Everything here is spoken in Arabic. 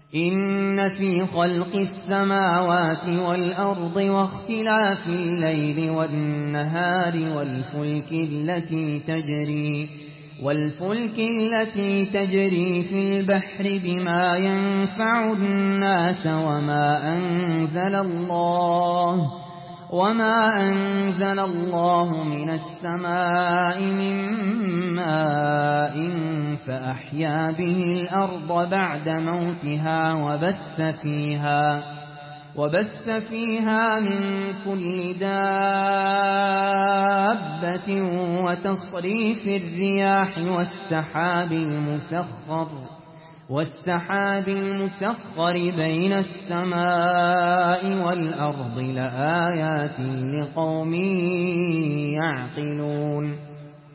إن في خلق السماوات والأرض واختلاف الليل والنهار والفلك التي تجري في البحر بما ينفع الناس وما أنزل الله من السماء من ماء فأحيا به الأرض بعد موتها وبث فيها من كل دابة وتصريف الرياح والسحاب المسخر بين السماء والأرض لآيات لقوم يعقلون